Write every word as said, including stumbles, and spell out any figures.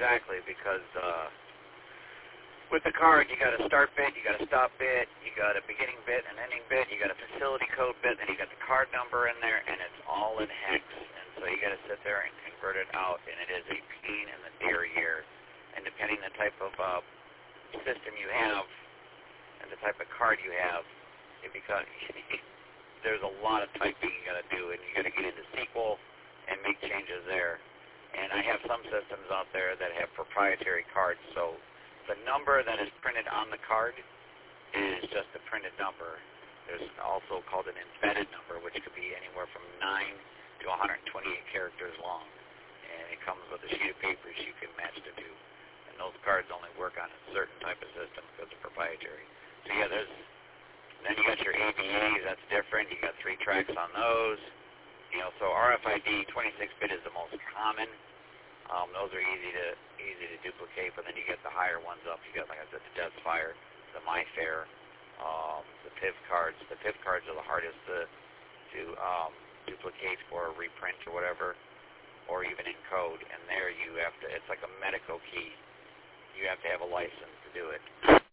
exactly, because uh, with the card, you got a start bit, you got a stop bit, you got a beginning bit, an ending bit, you got a facility code bit, then you got the card number in there, and it's all in hex. And so you got to sit there and convert it out, and it is a pain in the derriere. And depending on the type of uh, system you have and the type of card you have, it becomes there's a lot of typing you got to do, and you got to get into S Q L and make changes there. And I have some systems out there that have proprietary cards, so the number that is printed on the card is just a printed number. There's also called an embedded number, which could be anywhere from nine to one hundred twenty-eight characters long. And it comes with a sheet of paper you can match it to. And those cards only work on a certain type of system because they're proprietary. So yeah, there's, then you got your A B Es, that's different. You got three tracks on those. You know, so R F I D twenty-six bit is the most common. Um, those are easy to easy to duplicate, but then you get the higher ones up. You got, like I said, the Deathfire, the MyFair, um, the P I V cards. The P I V cards are the hardest to to um, duplicate or reprint or whatever, or even encode. And there you have to. It's like a medical key. You have to have a license to do it.